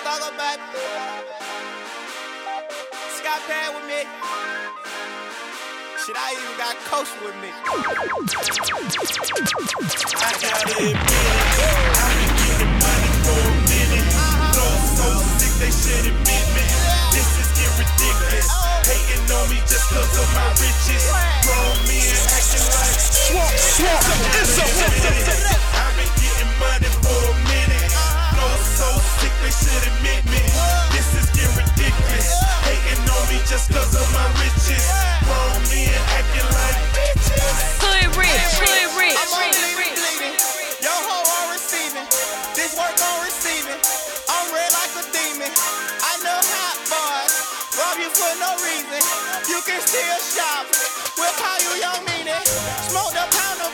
Chicago, baby. Scott Pad with me. Shit, I even got Coach with me. I gotta admit it, I've been getting money for a minute. Flow so sick, they should admit me. This is getting ridiculous. Hating on me just cause of my riches. Grown men acting like swamp, it's a I've been getting money for a minute. Flow so sick, they should admit me. This is getting ridiculous. Hating on me just cause of my riches. Grown men acting like bitches. I'm on bleeding. Yo ho on receiving. This work on receiving. I'm red like a demon. I know hot boys. Rob you for no reason. You can still shop. We'll call you Young Meanie. Smoke the pound